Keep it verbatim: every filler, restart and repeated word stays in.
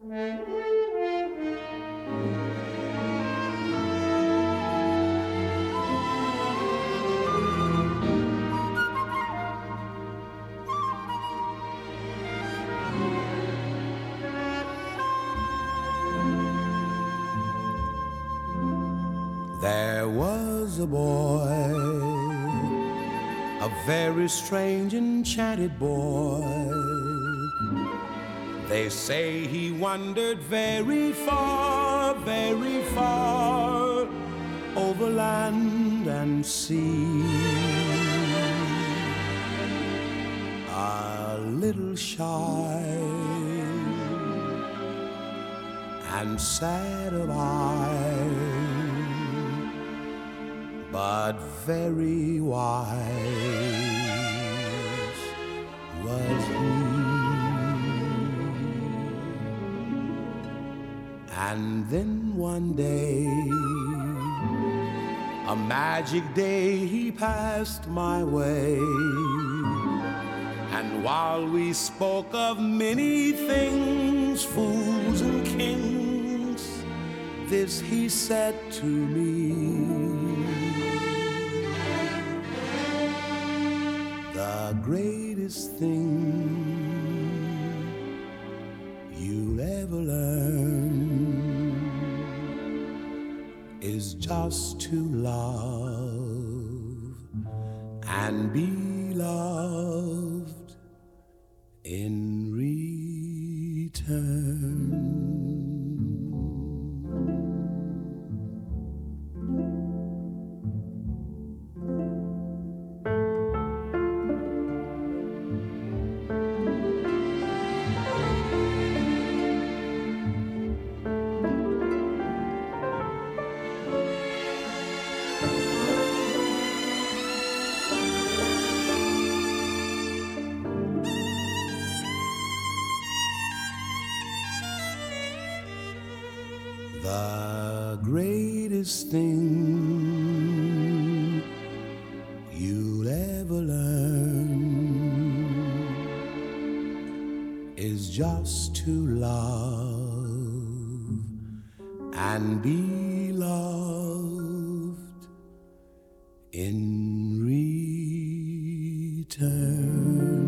There was a boy, a very strange, enchanted boy. They say he wandered very far, very far, over land and sea. A little shy and sad of eye, but very wise was he. And then one day, a magic day, he passed my way. And while we spoke of many things, fools and kings, this he said to me: the greatest thing you'll ever learn is just to love and be loved in return. The greatest thing you'll ever learn is just to love and be loved in return.